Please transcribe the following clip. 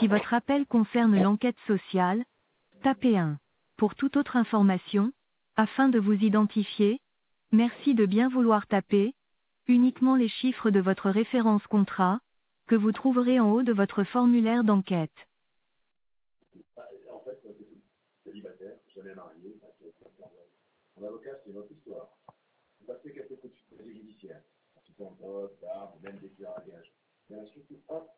Si votre appel concerne l'enquête sociale, tapez 1. Pour toute autre information, afin de vous identifier, merci de bien vouloir taper uniquement les chiffres de votre référence contrat, que vous trouverez en haut de votre formulaire d'enquête. En fait, c'est tout. Célibataire, jamais marié, mon avocat, c'est une autre histoire. Vous passez quelques coups de fil judiciaire. Un petit peu en drogue, d'armes, même des tueurs à gages. Il y en a surtout un